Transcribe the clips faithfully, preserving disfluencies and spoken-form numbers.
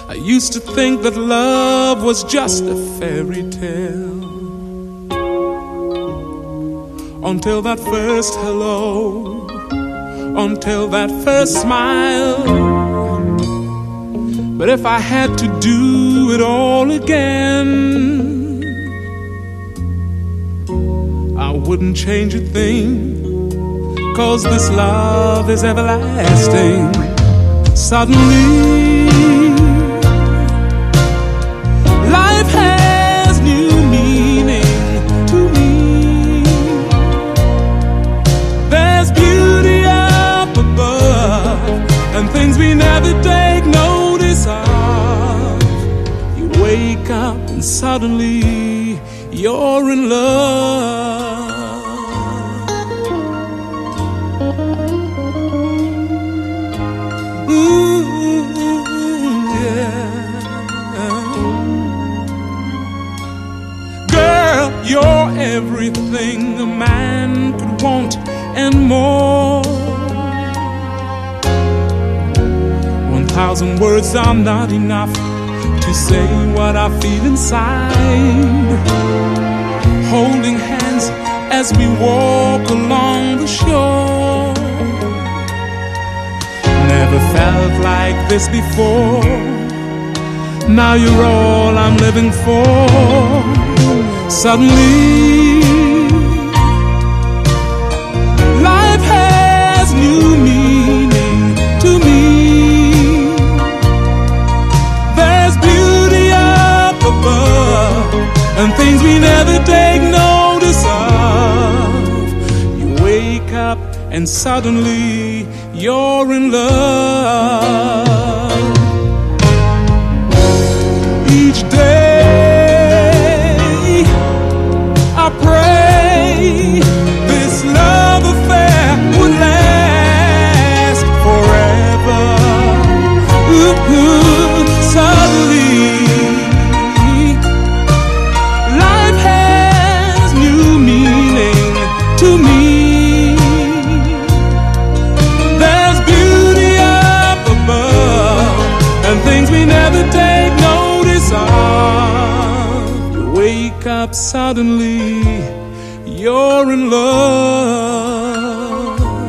I used to think that love was just a fairy tale, until that first hello, until that first smile. But if I had to do it all again, I wouldn't change a thing, 'cause this love is everlasting. Suddenly life has new meaning to me. There's beauty up above and things we never take notice of. You wake up and suddenly you're in love. Ooh, yeah. Girl, you're everything a man could want and more. One thousand words are not enough to say what I feel inside. Holding hands as we walk along the shore. Never felt like this before. Now you're all I'm living for. Suddenly life has new meaning to me. There's beauty up above and things we never take notice of. You wake up and suddenly you're in love. Each day I pray this love affair would last forever. Ooh, ooh, suddenly life has new meaning to me. Things we never take notice of. You wake up suddenly, you're in love.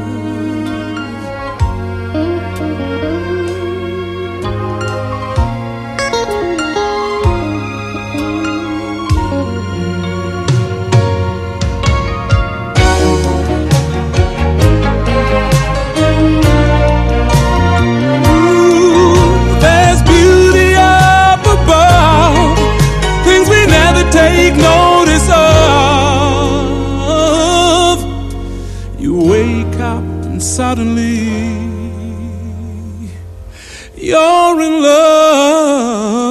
Take notice of. You wake up and suddenly you're in love.